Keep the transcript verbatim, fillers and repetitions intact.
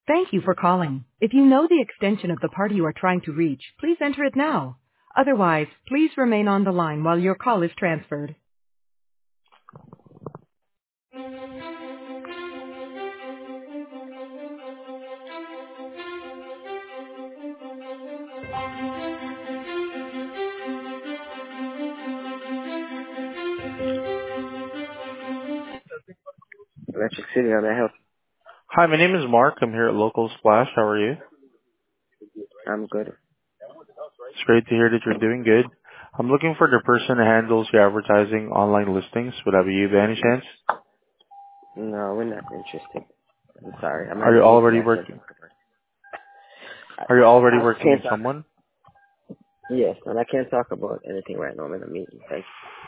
Thank you for calling. If you know the extension of the party you are trying to reach, please enter it now. Otherwise, please remain on the line while your call is transferred. Electric City, how may I help? Hi, my name is Mark. I'm here at Local Splash. How are you? I'm good. It's great to hear that you're doing good. I'm looking for the person that handles your advertising online listings. Would that be you by any chance? No, we're not interested. I'm sorry. I'm Are at a you meeting. already I can't working? talk about Are you already it. I, I working can't with talk. someone? Yes, and I can't talk about anything right now. I'm in a meeting. Thank you.